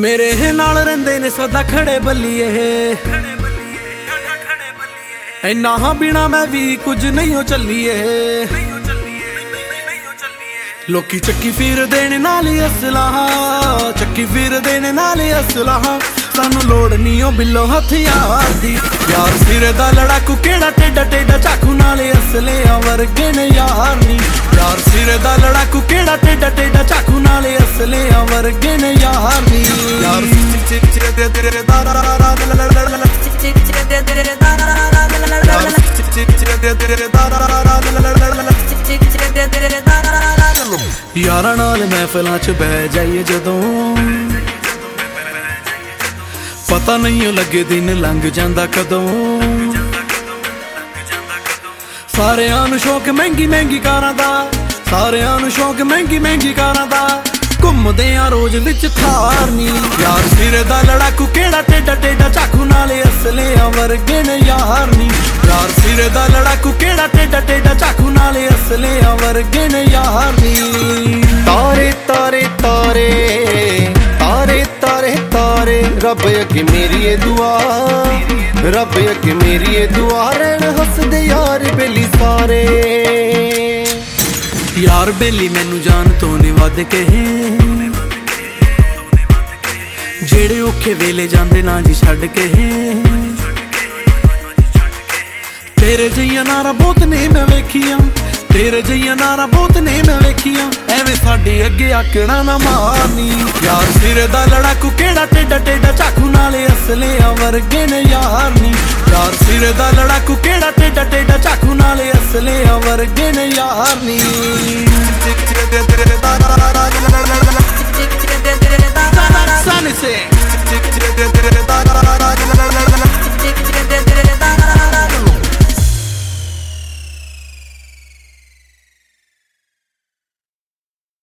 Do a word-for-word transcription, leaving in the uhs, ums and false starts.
ਮੇਰੇ ਨਾਲ ਰਹਿੰਦੇ ਨੇ ਸਦਾ ਖੜੇ ਬੱਲੀਏ, ਇੰਨਾ ਹਾਂ ਬਿਨਾ ਮੈਂ ਵੀ ਕੁਝ ਨਹੀਂ ਹੋ ਚੱਲੀਏ। ਲੋਕੀ ਚੱਕੀ ਫਿਰ ਦੇਣ ਨਾਲ ਅਸਲਾਹ, ਚੱਕੀ ਫਿਰ ਦੇਣ ਨਾਲ ਅਸਲਾਹ, ਸਾਨੂੰ ਲੋੜ ਨਹੀਂ ਓ ਬਿੱਲੋ ਹਥਿਆਰ ਦੀ। ਯਾਰ ਸਿਰ ਦਾ ਲੜਾਕੂ ਕਿਹੜਾ ਟੇਡਾ ਟੇਡਾ ਚਾਕੂ ਨਾਲ ਅਸਲਿਆਂ ਵਰਗੇ ਨੇ ਯਾਰ ਨੀ। ਯਾਰ ਸਿਰ ਦਾ ਲੜਾਕੂ ਕਿਹੜਾ ਟੇਡਾ ਟੇਡਾ ਚਾਕੂ ਨਾਲ ਅਸਲਿਆਂ ਵਰਗੇ ਨੇ ਯਾਰ ਨੀ। ਯਾਰ ਯਾਰਾਂ ਨਾਲ ਮਹਿਫਲਾਂ ਚ ਬਹਿ ਜਾਈਏ ਜਦੋਂ, ਪਤਾ ਨਹੀਂ ਲੱਗੇ ਦਿਨ ਲੰਘ ਜਾਂਦਾ ਕਦੋਂ। ਸਾਰਿਆਂ ਨੂੰ ਸ਼ੌਕ ਮਹਿੰਗੀ ਮਹਿੰਗੀ ਕਾਰਾਂ ਦਾ, ਸਾਰਿਆਂ ਨੂੰ ਸ਼ੌਕ ਮਹਿੰਗੀ ਮਹਿੰਗੀ ਕਾਰਾਂ ਦਾ, ਘੁੰਮਦੇ ਆ ਰੋਜ਼ ਵਿੱਚ ਥਾਰ ਨੀ। ਯਾਰ ਸਿਰ ਦਾ ਲੜਾਕੂ ਕਿਹੜਾ ਟੇਡਾ ਟੇਡਾ ਚਾਕੂ ਨਾਲ ਅਸਲਿਆਂ ਵਰਗੇ ਨੇ ਯਾਰ ਨੀ। ਯਾਰ ਸਿਰ ਦਾ ਲੜਾਕੂ ਕਿਹੜਾ ਟੇਡਾ ਟੇਡਾ ਚਾਕੂ ਨਾਲ ਅਸਲਿਆਂ ਵਰਗੇ ਨੇ ਯਾਰ ਨੀ। ਤਾਰੇ ਤਾਰੇ ਤਾਰੇ ਤਾਰੇ ਤਾਰੇ ਤਾਰੇ, ਰੱਬ ਅੱਗੇ ਮੇਰੀ ਇਹ ਦੁਆ, ਰੱਬ ਅੱਗੇ ਮੇਰੀ ਇਹ ਦੁਆ, ਰਹਿਣ ਹੱਸਦੇ ਯਾਰ ਬੇਲੀ ਸਾਰੇ। ਯਾਰ ਬੇਲੀ ਮੈਨੂੰ ਜਾਨ ਤੋਂ ਨੀ ਵੱਧ ਕੇ, ਜਿਹੜੇ ਔਖੇ ਵੇਲੇ ਜਾਂਦੇ ਨਾ ਜੀ ਛੱਡ ਕੇ। ਤੇਰੇ ਜਿਹੀਆਂ ਨਾਰਾ ਬਹੁਤ ਨੇ ਮੈਂ ਵੇਖੀਆਂ, ਤੇਰੇ ਜਿਹੀਆਂ ਨਾਰਾ ਬਹੁਤ ਨੇ ਮੈਂ ਵੇਖੀਆਂ, ਐਵੇਂ ਸਾਡੇ ਅੱਗੇ ਆਕੜਾ ਨਾ ਮਾਰਨੀ। ਯਾਰ ਸਿਰ ਦਾ ਲੜਾਕੂ ਕਿਹੜਾ ਟੇਡਾ ਟੇਡਾ ਚਾਕੂ ਨਾਲ ਅਸਲਿਆਂ ਵਰਗੇ ਨੇ ਯਾਰ ਨੀ। ਯਾਰ ਸਿਰ ਦਾ ਲੜਾਕੂ ਕਿਹੜਾ ਟੇਡਾ ਟੇਡਾ ਚਾਕੂ ਨਾਲ ਅਸਲਿਆਂ ਵਰਗੇ ਨੇ ਯਾਰ ਨੀ।